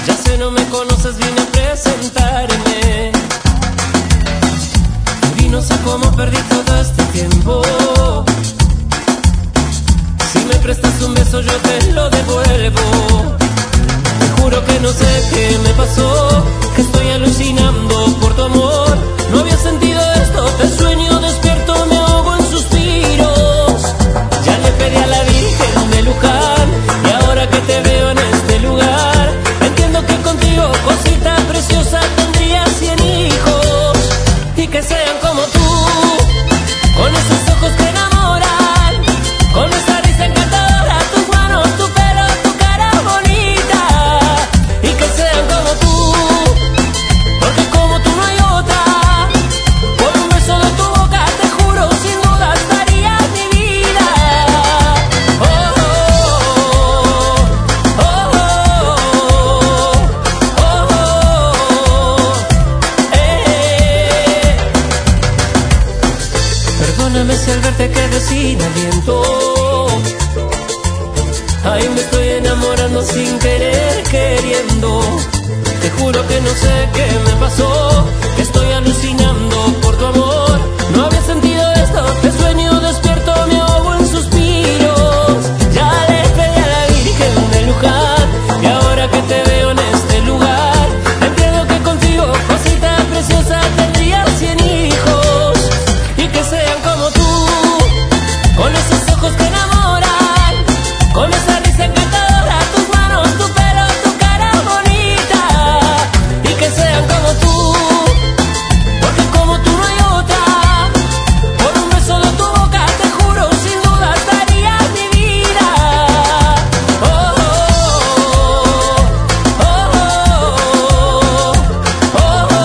Ya sé, no me conoces, vine a presentarme. Y no sé cómo perdí todo este tiempo. Si me prestas un beso yo te lo devuelvo. Te juro que no sé qué me pasó, que estoy alucinando por tu amor. No había sentido esto, te sueño despierto, me ahogo en suspiros. Ya le pedí a la Virgen de Luján, y ahora que te veo en este lugar, entiendo que contigo, cosita preciosa, tendría 100 hijos. Y que sean como tú, con esos ojos que enamoran, con esa risa encantadora, tus manos, tu pelo, tu cara bonita. Y que sean como tú, porque como tú no hay otra. Por un beso de tu boca, te juro, sin duda daría mi vida. Oh, oh, oh, oh, Perdóname si al verte quedé sin aliento. Ay, me estoy enamorando sin querer, queriendo. Te juro que no sé qué me pasó, que estoy alucinando por tu amor. No había sentido esto, te sueño despierto, me ahogo en suspiros. Ya le pedí a la Virgen de Luján, y ahora que te veo en este lugar, entiendo que contigo, cosita preciosa, tendría 100 hijos. Y que sean como tú, con esos ojos que enamoran, con esa risa encantadora, tus manos, tu pelo, tu cara bonita. Y que sean como tú, porque como tú no hay otra. Por un beso de tu boca, te juro, sin duda daría mi vida. Oh, oh, oh, oh, oh,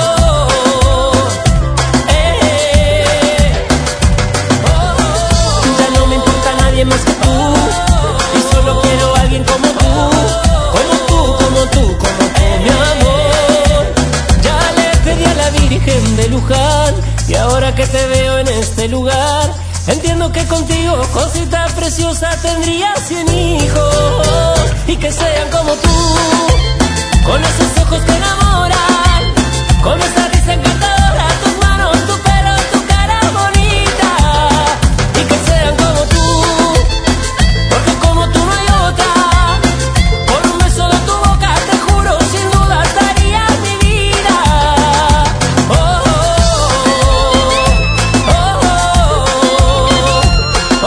Ya no me importa nadie más que tú, y solo quiero a alguien como tú, como tú, como tú, como tú, mi amor. Ya le pedí a la Virgen de Luján, y ahora que te veo en este lugar, entiendo que contigo, cosita preciosa, tendría 100 hijos. Y que sean como tú, con esos ojos que enamoran, con esa risa encantadora, tus manos, tu pelo, tu cara bonita. Y que sean como tú, porque como tú no hay otra. Por un beso de tu boca, te juro, sin duda daría mi vida. Oh, oh, oh, oh, oh,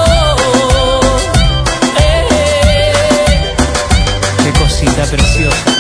Qué cosita preciosa.